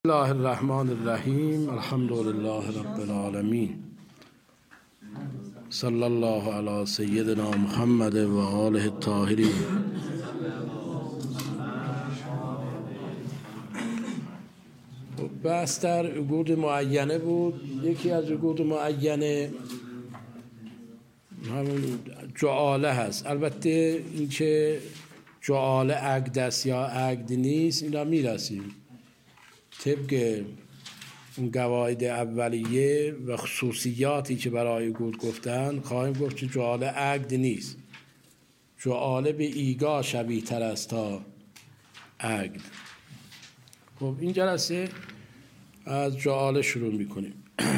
الله الرحمن الرحیم الحمد لله رب العالمین صلی الله علی سیدنا محمد و آله الطاهرین. بحث در عقود معینه بود. یکی از عقود معینه همون جعاله هست. البته این که جعاله عقد است یا عقد نیست این را میرسیم طبق اون قواعد اولیه و خصوصیاتی که برای عقود گفتن. خواهیم گفت که جعاله عقد نیست، جعاله به ایگاه شبیه تر است تا عقد. خب این جلسه از جعاله شروع میکنیم.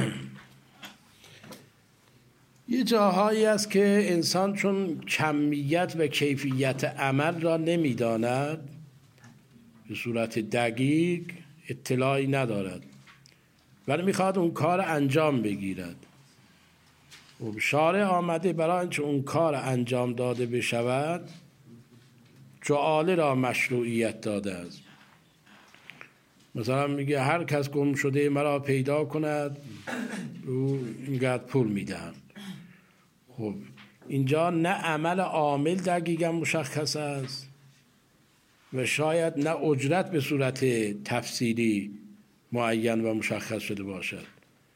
یه جاهایی است که انسان چون کمیت و کیفیت عمل را نمیداند، به صورت دقیق اطلاعی ندارد ولی میخواد اون کار انجام بگیرد. و شارع آمده برای اینکه اون کار انجام داده بشود جعاله را مشروعیت داده است. مثلا میگه هر کس گم شده مرا پیدا کند او اینقدر پول میدهم. خب اینجا نه عمل عامل دقیقا مشخص است و شاید نه اجرت به صورت تفصیلی معین و مشخص شده باشد.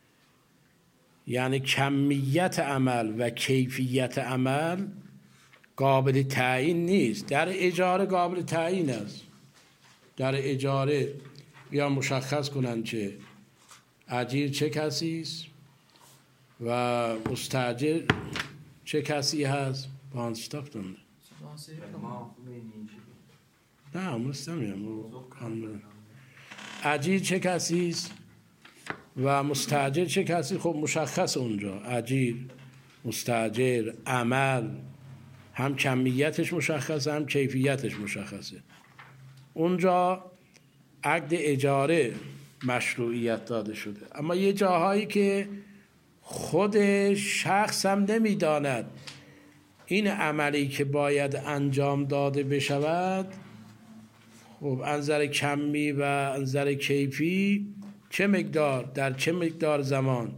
یعنی کمیت عمل و کیفیت عمل قابل تعیین نیست. در اجاره قابل تعیین است. در اجاره یا مشخص کنند که اجیر چه کسی است و مستاجر چه کسی هست. بانستافتند نه مستمیم اجیر چه کسی است و مستاجر چه کسی. خب مشخص اونجا اجیر، مستاجر، عمل هم کمیتش مشخصه هم کیفیتش مشخصه. اونجا عقد اجاره مشروعیت داده شده. اما یه جاهایی که خود شخص هم نمیداند این عملی که باید انجام داده بشود خب انظر کمی و انظر کیفی چه مقدار در چه مقدار زمان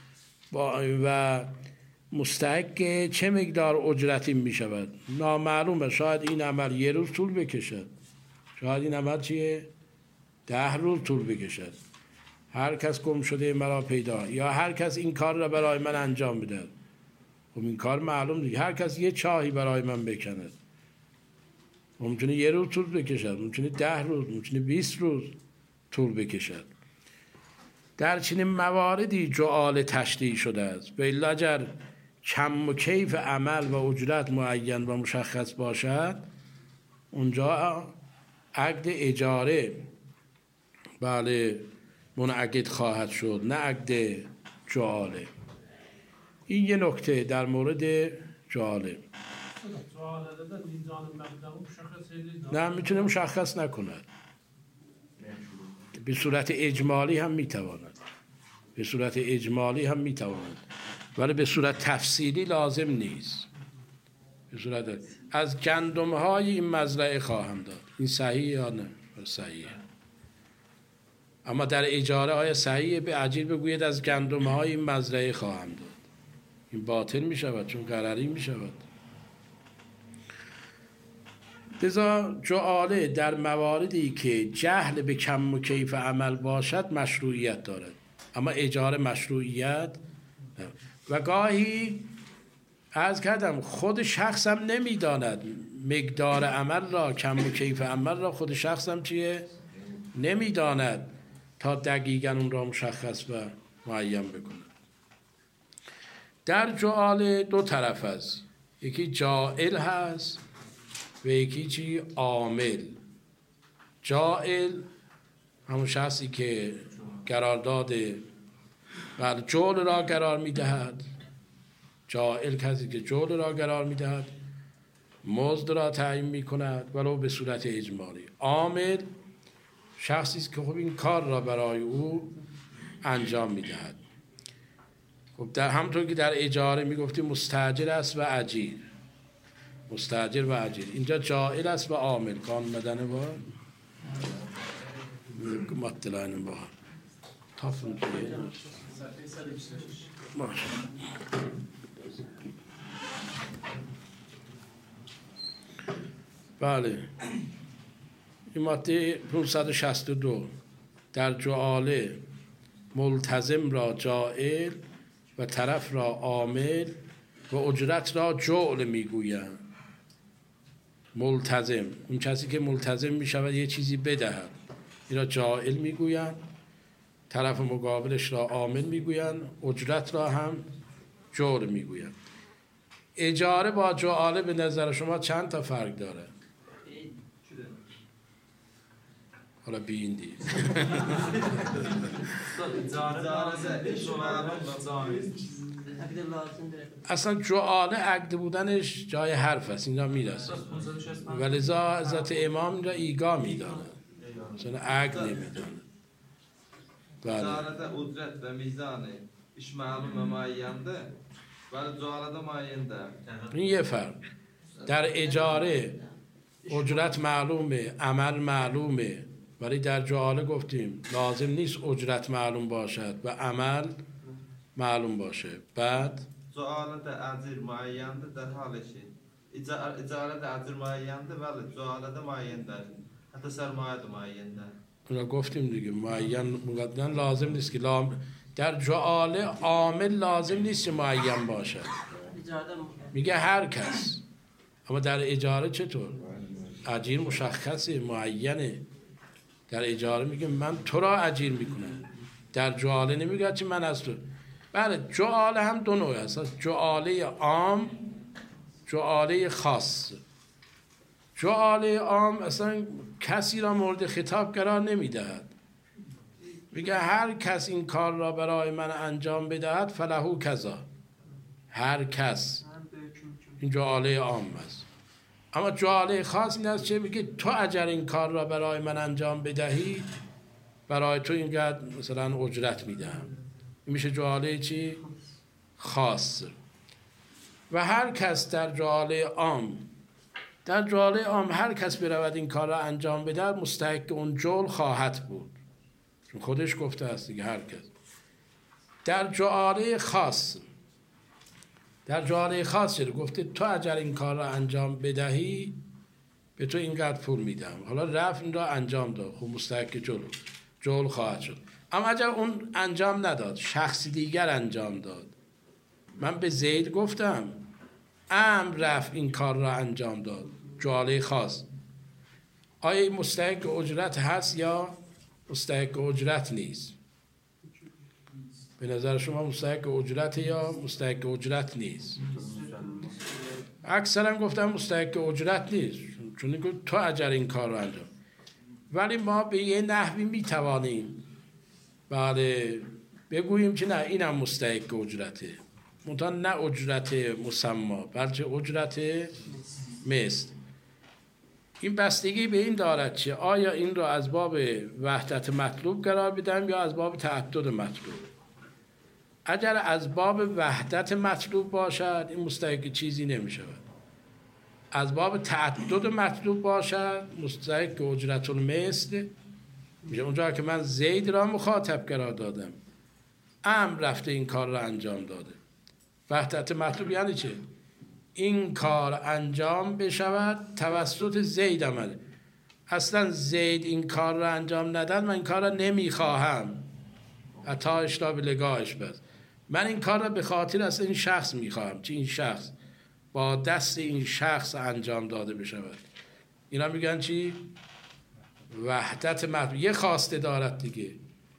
و مستحق چه مقدار اجرتی می شود نامعلومه. شاید این عمل یه روز طول بکشد، شاید این عمل 10 روز طول بکشد. هر کس گم شده مرا پیدا یا هر کس این کار را برای من انجام بده. خب این کار معلوم دیگه. هر کس یه چاهی برای من بکند ممکنه یه روز طول بکشد، ممکنه 10 روز، ممکنه 20 روز طول بکشد. در چنین مواردی جعاله تشریع شده است. به الا اگر کم و کیف عمل و اجرت معین و مشخص باشد اونجا عقد اجاره بله منعقد خواهد شد، نه عقد جعاله. این یه نکته در مورد جعاله. نه میتونه مشخص نکند. به صورت اجمالی هم میتواند، به صورت اجمالی هم میتواند ولی به صورت تفصیلی لازم نیست. به صورت از گندم های این مزرعه خواهم داد. این صحیح یا نه؟ صحیحه. اما در اجاره آیا صحیحه به اجیر بگوید از گندم های این مزرعه خواهم داد؟ این باطل می شود چون قراری می شود. لذا جعاله در مواردی که جهل به کم و کیف عمل باشد مشروعیت دارد اما اجاره مشروعیت و گاهی عرض کردم خود شخص هم نمیداند مقدار عمل را، کم و کیف عمل را خود شخص هم نمیداند تا دقیقاً اون را مشخص و معین بکنه. در جعاله 2 طرف هست، یکی جاعل هست و یکی عامل. جاعل همون شخصی که قرارداد و جعل را قرار میدهد. جاعل کسی که جعل را قرار میدهد، مزد را تعیین میکند ولو به صورت اجمالی. عامل شخصی است که خب این کار را برای او انجام میدهد. خب در همونطور که در اجاره میگفتیم مستاجر است و اجیر، مستاجر و اجیر. اینجا جاعل است و عامل. کان مدنه با مطلعین با تافن توی باشه. بله این ماده 562 در جعاله ملتزم را جاعل و طرف را عامل و اجرت را جعل میگویند. ملتزم اون کسی که ملتزم میشود یه چیزی بدهد، این را جاعل میگویند، طرف مقابلش را عامل میگویند، اجرت را هم جعل میگویند. اجاره با جعاله به نظر شما چند تا فرق داره؟ حالا بیین دید اصلا جعاله عقد بودنش جای حرف است، این را میرسه و لذا حضرت امام این را ایگا میدانه، مثلا عقد نمیدانه. جعالت اجرت و میزانه iş معلوم معینده ولی جعالت معینده. این یه فرق. در اجاره اجرت معلومه، عمل معلومه، ولی در جعاله گفتیم لازم نیست اجرت معلوم باشد و عمل معلوم باشه. بعد جعالت اجر معینده در حالشی اجارت اجر معینده ولی جعالت معینده حتی سرمایه معینده. اونا گفتیم دیگه معین مقدن لازم نیست که در جعاله عامل لازم نیست که معین باشد، میگه هر کس. اما در اجاره چطور؟ اجیر مشخصه، معینه. در اجاره میگه من تو را اجیر میکنم، در جعاله نمیگه چه من از تو. بله جعاله هم دو نوع است، جعاله عام، جعاله خاص. جعاله عام اصلا کسی را مورد خطاب قرار نمیدهد، میگه هر کس این کار را برای من انجام بدهد فلهو کذا، هر کس. این جعاله عام است. اما جعاله خاص این است چه میگه تو اگر این کار را برای من انجام بدهی برای تو اینقدر مثلا اجرت میدهم. این میشه جعاله چی؟ خاص. و هر کس در جعاله عام، در جعاله عام هر کس برود این کار را انجام بده مستحق اون جعل خواهد بود، چون خودش گفته است دیگه هر کس. در جعاله خاص، در جعاله خاص شده گفته تو اگر این کار را انجام بدهی به تو اینقدر پول میدم. حالا رفت این را انجام داد، خب مستحق جعل خواهد شد. اما اگر اون انجام نداد، شخصی دیگر انجام داد، من به زید گفتم امر رفت این کار را انجام داد، جعاله خاص، آیا این مستحق اجرت هست یا مستحق اجرت نیست؟ به نظر شما مستحق اجرت یا مستحق اجرت نیست؟ اکثرا گفتم مستحق اجرت نیست، چون تو اجر این کار رو انجام. ولی ما به یه نحوی میتوانیم بله بگوییم که نه اینم مستحق اجرته، منتها نه اجرت مسما بلکه اجرت مثل. این بستگی به این دارد که آیا این را از باب وحدت مطلوب قرار بدم یا از باب تعدد مطلوب. اگر از باب وحدت مطلوب باشد این مستحق چیزی نمی شود. از باب تعدد مطلوب باشد مستحق اجرت المثل میشه. اونجا که من زید را مخاطب قرار دادم، امر رفته این کار را انجام داده. وحدت مطلوب یعنی چه؟ این کار انجام بشود توسط زید آمده. اصلا زید این کار را انجام نداد من این کار را نمیخواهم، عطایش را به لگاهش بس. من این کار را به خاطر اصلا این شخص میخواهم که این شخص با دست این شخص انجام داده بشود. اینا میگن چی؟ وحدت مطلوب. یه خواسته دارد دیگه،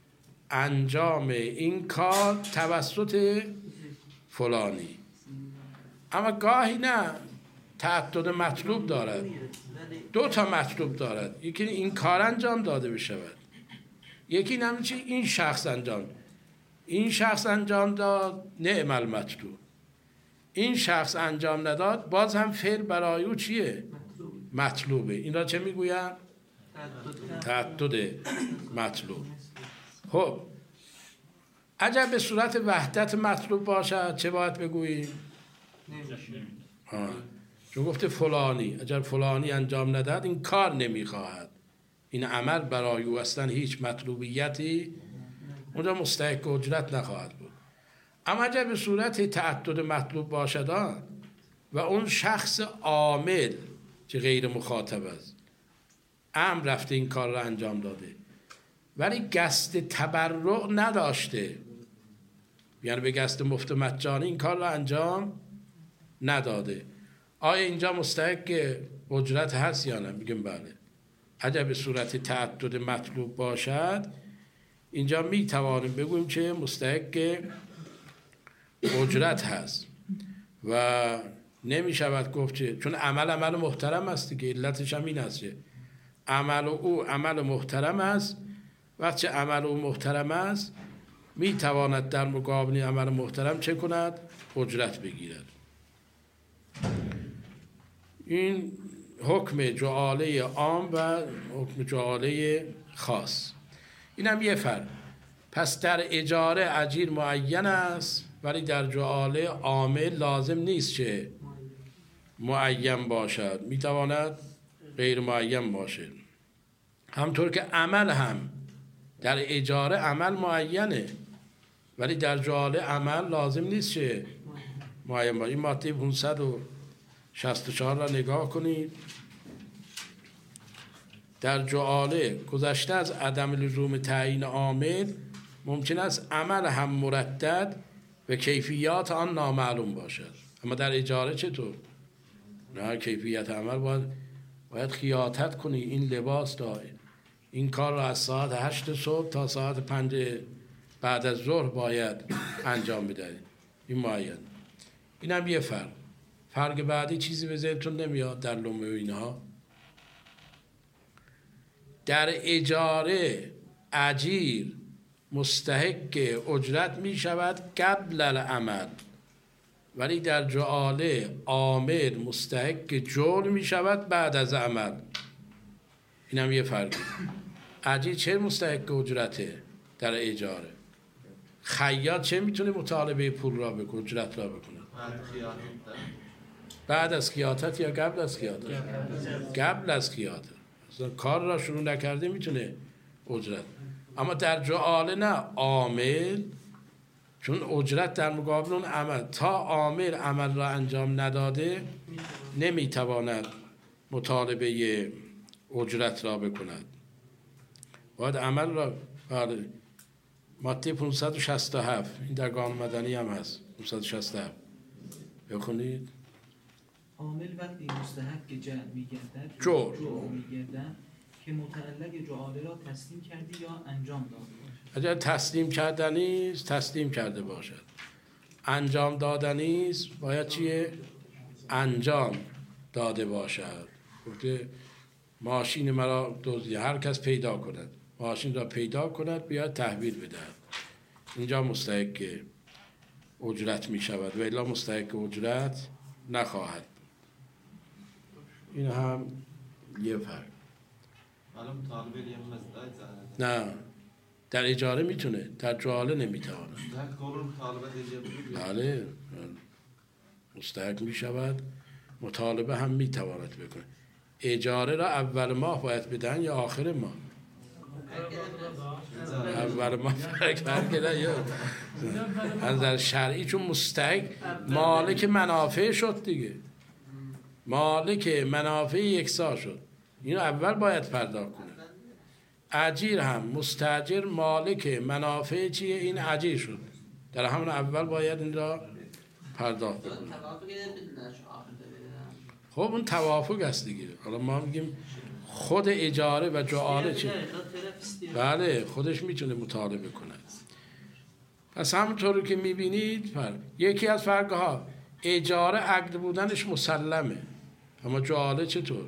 انجام این کار توسط فلانی. اما گاهی نه، تعدد مطلوب دارد، دو تا مطلوب دارد، یکی این کار انجام داده بشود، یکی نمیشه این شخص انجام. این شخص انجام داد نعم المطلوب، این شخص انجام نداد باز هم فعل برای او چیه؟ مطلوبه. این را چه میگویم؟ تعدد مطلوب. خب اگر به صورت وحدت مطلوب باشد چه باید بگوییم؟ چون گفته فلانی، اگر فلانی انجام نداد این کار نمیخواهد، این عمل برای او اصلا هیچ مطلوبیتی اونجا مستحق اجرت نخواهد بود. اما اگر به صورت تعدد مطلوب باشد و اون شخص عامل که غیر مخاطب است امر رفته این کار را انجام داده ولی قصد تبرع نداشته، یعنی به قصد مفت مجانی این کار را انجام نداده، آیا اینجا مستحق اجرت هست یا نه؟ میگم بله. اگر به صورت تعدد مطلوب باشد اینجا میتوانیم بگوییم که مستحق اجرت هست و نمیشود گفت که چون عمل محترم است که علتش هم این است که عمل او عمل محترم است. وقتی عمل او محترم است میتواند در مقابل عمل محترم چه کند؟ اجرت بگیرد. این حکم جعاله عام و حکم جعاله خاص. این هم یه فرق. پس در اجاره اجیر معین است ولی در جعاله عامل لازم نیست که معین باشد، میتواند غیر معین باشد. همطور که عمل هم در اجاره عمل معینه ولی در جعاله عمل لازم نیست که معین باشد. این ماده 564 را نگاه کنید. در جعاله گذشته از عدم لزوم تعیین عامل ممکن است عمل هم مردد و کیفیات آن نامعلوم باشد. اما در اجاره چطور؟ نه، کیفیت عمل باید خیاطت کنی. این لباس داره، این کار را از ساعت 8 صبح تا ساعت 5 بعد از ظهر باید انجام بده. این معین. این هم یه فرق بعدی چیزی به ذهنتون نمیاد در لومه و اینها. در اجاره اجیر مستحق اجرت می شود قبل العمل ولی در جعاله عامل مستحق جور می شود بعد از عمل. این هم یه فرقی. اجیر چه مستحق اجرته در اجاره؟ خیاط چه میتونه مطالبه پول را بکنه، اجرت را بکنه؟ بعد از خیاطت یا قبل از خیاطت؟ قبل از خیاطت. کار را شروع نکرده میتونه اجرت. اما در جعاله نه، عامل، چون اجرت در مقابل اون عمل، تا عامل عمل را انجام نداده نمیتواند مطالبه اجرت را بکند. باید عمل را ماده 567 این در قانون مدنی هم هست. 567 بخونید. عامل وقتی مستحق جعل می‌گردد جور می‌گردد که متعلق جعاله را تسلیم کردی یا انجام داده باشد. اگر تسلیم کردنی است تسلیم کرده باشد، انجام دادنی است باید چیه؟ انجام داده باشد. گفته ماشین مرا دزدید، هر کس پیدا کند ماشین را پیدا کند بیاد تحویل بدهد، اینجا مستحق اجرت می شود و الا مستحق اجرت نخواهد. این هم یه فرق. نه، در اجاره میتونه، در جعاله نمیتواند. بله، مستحق می شود، مطالبه هم میتواند بکنه. اجاره را اول ماه باید بدن یا آخر ماه؟ اول ماه فرق یا از در شرعی، چون مستحق مالک منافع شد دیگه، مالک منافع یکسا شد، اینو اول باید پرداخت کنه. اجیر هم مستاجر مالک منافع چیه؟ این اجیر شد، در همون اول باید این را پرداخت کنه. خب اون توافق است دیگه. حالا ما میگیم خود اجاره و جعاله چه؟ بله، خودش میتونه مطالبه کنه. پس همونطور که میبینید یکی از فرقها اجاره عقد بودنش مسلمه، اما جعاله چطور؟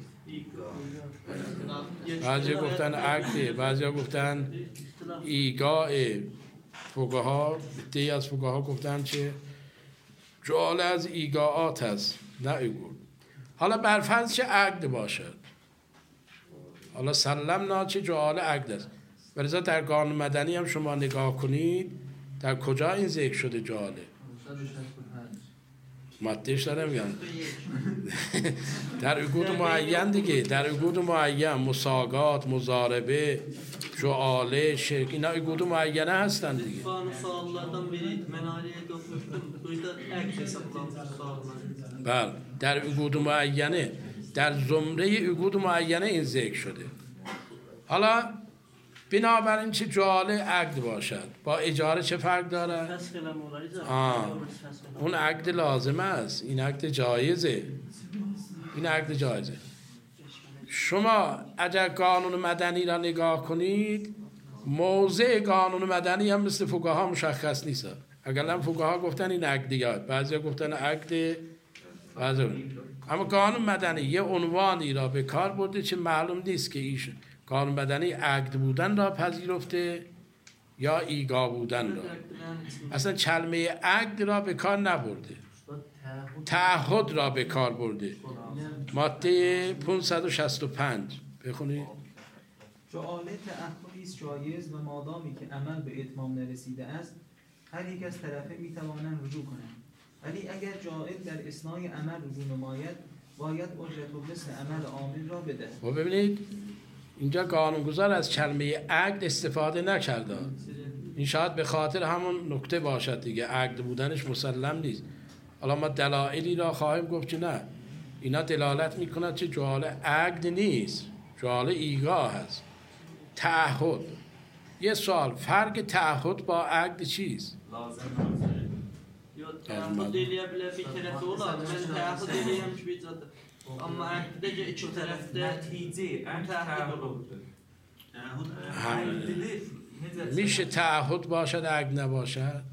بعضی گفتن عقده، بعضی گفتن ایگاه. فقها، عده‌ای از فقها گفتن چه جعاله از ایگاهات هست، نه ایگو. حالا برفرض چه عقد باشد، حالا سلمنا چه جعاله عقد است. ولذا در قانون مدنی هم شما نگاه کنید در کجا این ذکر شده جعاله؟ مادهش داره میگم در عقود معین دیگه، در عقود معین مساقات، مضاربه، جعاله، شرک، اینا عقود معینه هستن دیگه. Suallardan biri menaleye dokunmuştum. Burada ek hesaplanmış suallar. بله در عقود معینه، در زمره عقود معینه این ذکر شده. حالا بنابراین چه جعاله عقد باشد با اجاره چه فرق داره؟ اون عقد لازمه است، این عقد جایزه، این عقد جایزه. شما اگر قانون مدنی را نگاه کنید، موضع قانون مدنی هم مثل فقها مشخص نیست. اگر فقها گفتن این عقد دیگه، بعضیا گفتن عقد، اما قانون مدنی یه عنوانی را به کار برده چه معلوم نیست که ایش قانون مدنی عقد بودن را پذیرفته یا ایگا بودن را. اصلا کلمه عقد را به کار نبرده، تعهد را به کار برده. ماده 565 بخونید. جعاله تعهدی است جایز و مادامی که عمل به اتمام نرسیده است هر یک از طرفین میتوانند رجوع کنند، ولی اگر جاعل در اثنای عمل رجوع نماید باید اجرت و مثل عمل عامل را بده. و ببینید اینجا قانونگذار از کلمه عقد استفاده نکرده. این شاید به خاطر همون نکته باشد دیگه، عقد بودنش مسلم نیست. حالا ما دلایلی را خواهیم گفت که نه، اینا دلالت میکند که جعاله عقد نیست، جعاله ایگاه هست، تعهد. یه سوال، فرق تعهد با عقد چیست؟ Təahhüd eləyə bilər bir tərəfi olar. Mən təahhüd eləyəmiş bir zaten. Amma əhdə iki tərəfdə nəticə təahhüd olur. میشه تعهد باشد عقد نباشد؟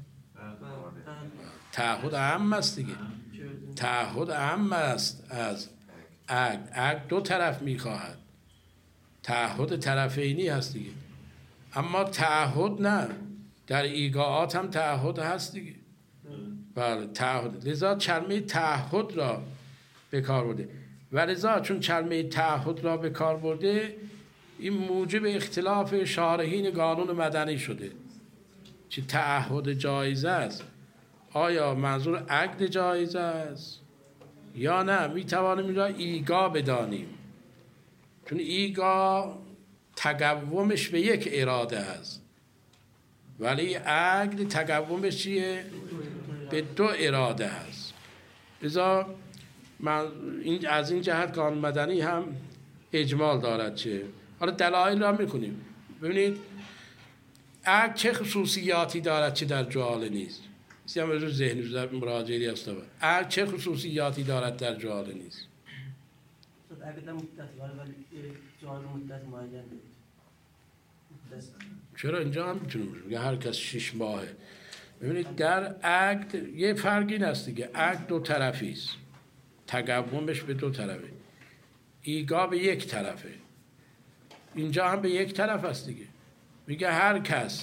تعهد اهم است دیگه، تعهد اهم است از عقد. عقد دو طرف میخواهد، تعهد طرفینی هست دیگه. اما تعهد نه، در ایگاعات هم تعهد هست دیگه. بله تعهد، لذا کلمه تعهد را به کار برده و لذا چون کلمه تعهد را به کار برده این موجب اختلاف شارحین قانون مدنی شده که تعهد جایز است، آیا منظور عقد جایز است یا نه. میتوانیم این را ایگا بدانیم، چون ایگا تقومش به یک اراده است، ولی عقد تقومش چیه؟ به دو اراده هست. لذا از این جهت قانون مدنی هم اجمال دارد. چه؟ حالا دلایل را میکنیم. ببینید عقد چه خصوصیاتی دارد که در جعاله نیست؟ هم از ذهنی در مراجعه است. عقد چه خصوصیاتی دارد در جعاله نیست؟ عقد مدت ولی جعاله مدت معین. چرا اینجا هم میتونیم بگیم هر کس 6 ماهه. ببینید در عقد یه فرقی هست دیگه، عقد دو طرفی است، تقومش به دو طرفه، ایگا به یک طرفه. اینجا هم به یک طرف است دیگه. میگه هر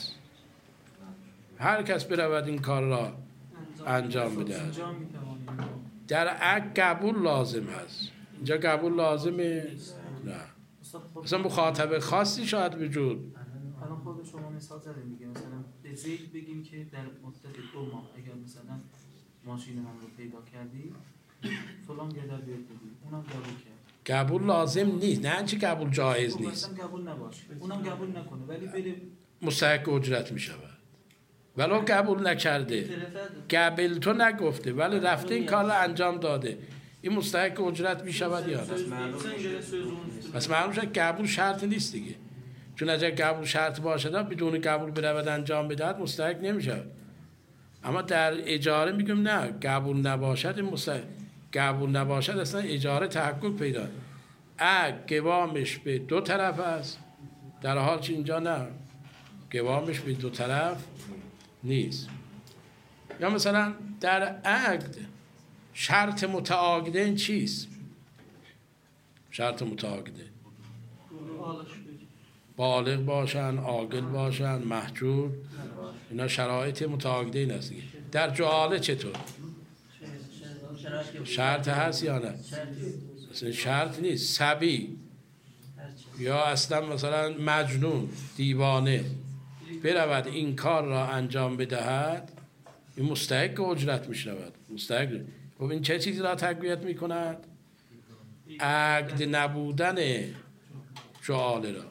کس برود این کار را انجام بده. در عقد قبول لازم هست، اینجا قبول لازمه نه، مثلا مخاطب خاصی شاید وجود. الان خود شما مثال زدید میگه مثلا به زید بگیم که در مدت 2 ماه اگر مثلا ماشین من رو پیدا کردی فلان قدر بهت بدی، اونم قبول کرد. قبول لازم نیست، نه اینکه قبول جایز نیست. اصلا قبول نباشه، اونم قبول نکنه ولی بره مستحق اجرت میشود. ولو قبول نکرده، قبل تو نگفته ولی رفته این کار رو انجام داده، این مستحق اجرت میشود یا نه؟ پس معلوم شد قبول شرط نیست دیگه. چون اگر قبول شرط باشد بدون قبول برود انجام بدهد مستحق نمیشه. اما در اجاره میگم نه، قبول نباشد مستحق، قبول نباشد اصلا اجاره تحقق پیدا. قوامش به دو طرف است، در حال که اینجا نه، قوامش به دو طرف نیست. یا مثلا در عقد شرط متعاقدین چیست؟ شرط متعاقدین بالغ باشن، عاقل باشن، محجور، اینا شرایط متعاقدین است. در جعاله چطور؟ شرط هست یا نه؟ مثلا شرط نیست. صبی یا اصلا مثلا مجنون، دیوانه برود این کار را انجام بدهد، این مستحق اجرت میشود. مستحق خب این چه چیزی را تقویت میکند؟ عقد نبودن جعاله را.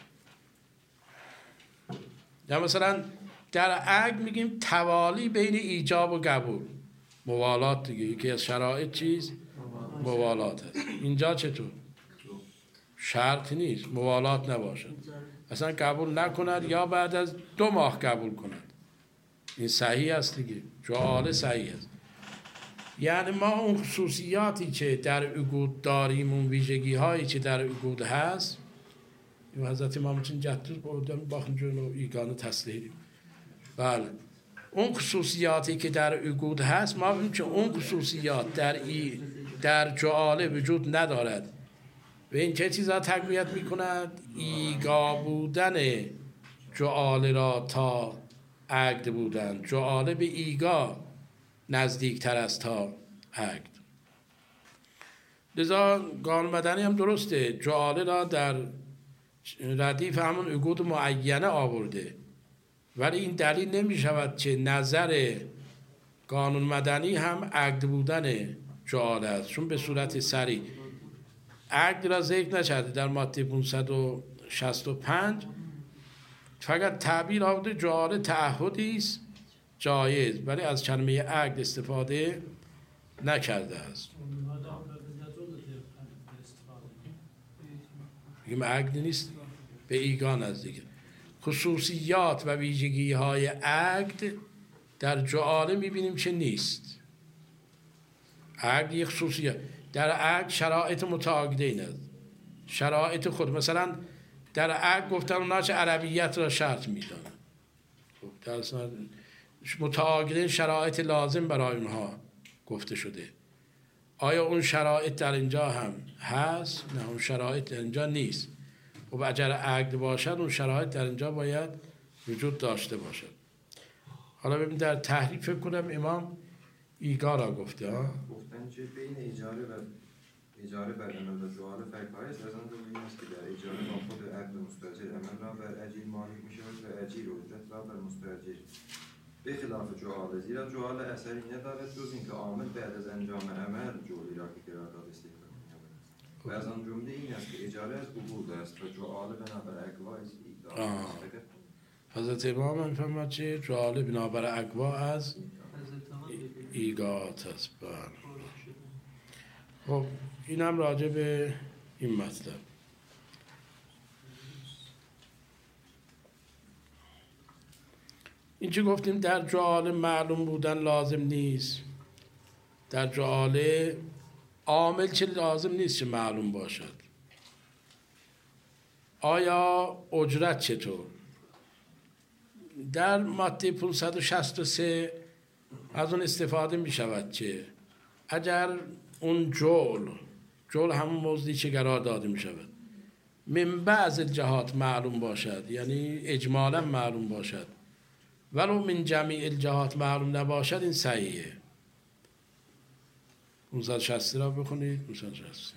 یا مثلا در عقد میگیم توالی بین ایجاب و قبول، موالات دیگه، یکی از شرایط چیز؟ موالات هست. اینجا چطور؟ شرط نیست موالات نباشد، اصلا قبول نکند یا بعد از 2 ماه قبول کند، این صحیح است دیگه، جعاله صحیح است. یعنی ما اون خصوصیاتی که در عقود داریم، اون ویژگی هایی که در عقود هست، این حضرت امام چون جدوز بودن باخنجون و ایگان تسلیحیم، بله اون خصوصیاتی که در عقود هست ما ببینیم که اون خصوصیات در جعاله وجود ندارد. و این چه چیزا تقویت میکند؟ ایگا بودن جعاله را تا عقد بودن. جعاله به ایگا نزدیکتر است تا عقد. لذا قانون مدنی هم درسته، جعاله را در ردیف همون عقود معینه آورده، ولی این دلیل نمی شود که نظر قانون مدنی هم عقد بودن جعاله است، چون به صورت صریح عقد را ذکر نشده در ماده 565، فقط تعبیر آورده جعاله تعهدی است جایز، ولی از کلمه عقد استفاده نکرده است. میگم عقد نیست، به ایگا نزدیکه. خصوصیات و ویژگی های عقد در جعاله میبینیم که نیست. عقد یک خصوصیات، در عقد شرایط متعاقدین است، شرایط خود. مثلا در عقد گفتن اونا چه عربیت را شرط میدانن، در متعاقدین شرایط لازم برای اونها گفته شده. آیا اون شرایط در اینجا هم هست؟ نه، اون شرایط در اینجا نیست. و اگر عقد باشد اون شرایط در اینجا باید وجود داشته باشد. حالا ببین در تحریف فکر کنم امام ایگا را گفته گفتن که بین اجاره بر عمل و جعاله فرق است. از آن رو این است که در اجاره ما خود عقد مستاجر عمل را بر اجیر مالک می شود و اجیر اجرت را بر مستاجر، به خلاف جعاله، زیرا جعاله اثری ندارد جز اینکه عامل بعد از انجام عمل جعلی را که قرارداد استحقاق می‌یابد. و از آن جمله این است که اجاره از عقود است و جعاله بنابر اقوا است. حضرت امام هم فرمود که جعاله بنابر اقوا از ایگات است. خب این هم راجع به این مطلب. این چه گفتیم در جعاله معلوم بودن لازم نیست. در جعاله عامل چه لازم نیست که معلوم باشد. آیا اجرت چطور؟ در ماده 563 از اون استفاده می شود که اگر اون جعل همون مزدی که قرار داده می شود من بعض الجهات معلوم باشد، یعنی اجمالا معلوم باشد، ولو من جمیع الجهات معلوم نباشد، این صحیحه. 560 را بخونید. 563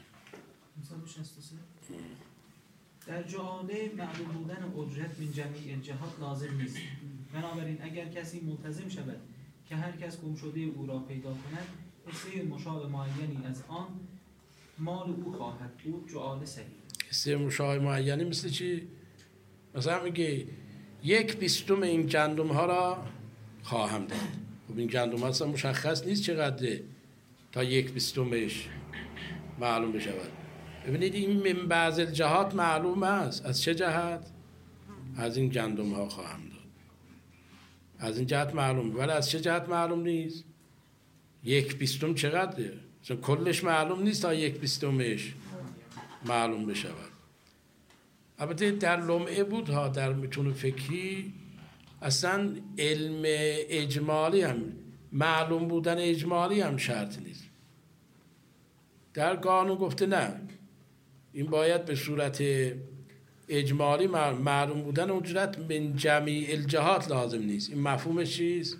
در جعاله معلوم بودن اجرت من جمیع الجهات لازم نیست. بنابراین اگر کسی ملتزم شود که هر کس گم شده او را پیدا کند، حصه مشابه معینی از آن مال او خواهد بود، جعاله صحیح. حصه مشابه معینی مثل چی؟ مثلا میگه 1/20 این گندم ها را خواهم داد. خب این گندم ها اصلا مشخص نیست چقدره تا 1/20 معلوم بشود. ببینید این من بعض الجهات معلوم است. از چه جهت؟ از این گندم ها خواهم داد، از این جهت معلوم، ولی از چه جهت معلوم نیست؟ 1/20 چقدره؟ مثلا کلش معلوم نیست تا 1/20 معلوم بشود. البته در لمعه بود ها، در متون فکری اصلا علم اجمالی هم، معلوم بودن اجمالی هم شرط نیست. در قانون گفته نه، این باید به صورت اجمالی معلوم بودن اجرت من جمیع الجهات لازم نیست. این مفهومش چیست؟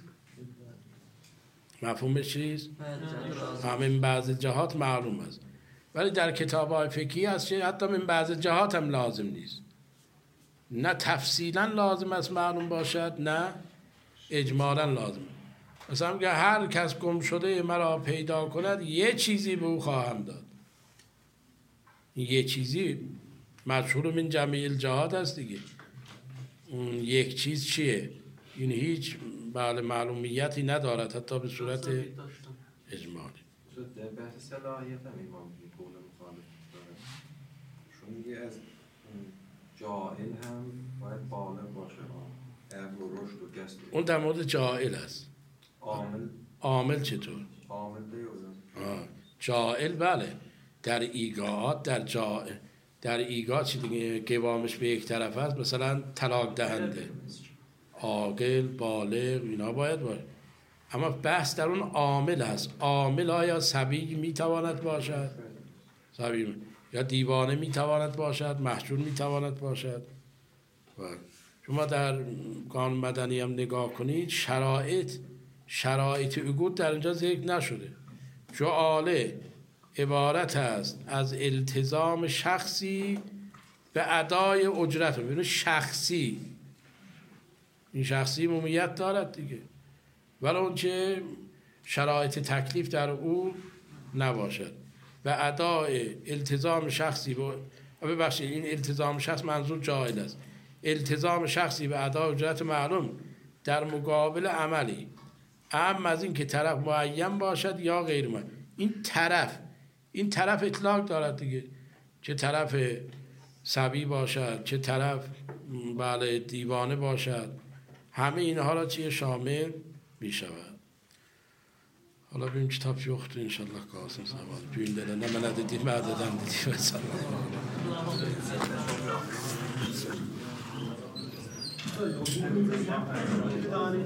همین بعض جهات معلوم است، ولی در کتاب‌های فقهی هست که حتی من بعض جهات هم لازم نیست. نه تفصیلا لازم است معلوم باشد، نه اجمالا لازم. مثلا میگه هر کس گم شده مرا پیدا کند یه چیزی به او خواهم داد. یه چیزی مشهور من جمعی الجهاد است دیگه. اون یک چیز چیه؟ این هیچ معلومیتی ندارد حتی به صورت اجمالی. در بحث صلاحیت هم امام این قول مخالف داره. چون میگه از جاهل هم باید بالغ باشه، عقل و رشد و گست. اون در مورد جاهل است. عامل چطور؟ عامل دیوزن. جاهل بله، در ایگاهات در ایگاه چی دیگه قوامش به یک طرف است، مثلا طلاق دهنده، عاقل، بالغ، اینا باید باشه. اما بحث در اون عامل است. عامل آیا صبی میتواند باشد؟ صبی یا دیوانه میتواند باشد؟ محجور میتواند باشد؟ شما در قانون مدنی هم نگاه کنید، شرایط عقود در اینجا ذکر نشده. جعاله عبارت است از التزام شخصی به ادای اجرت. ببینید شخصی، این شخصی مومیت دارد دیگه، ولی اون چه شرایط تکلیف در او نباشد. و ادای التزام شخصی ببخشید این التزام شخص منظور جاهل است. التزام شخصی به ادای اجرت معلوم در مقابل عملی، اما از این که طرف معین باشد یا غیر معین. این طرف اطلاق دارد دیگه، چه طرف صبی باشد، چه طرف بله دیوانه باشد، همه اینها را چیه شامل می شود. حالا بیم کتاب یخت انشالله قاسم سوال بیون داره نه من دیدیم معددم دیدیم مثلا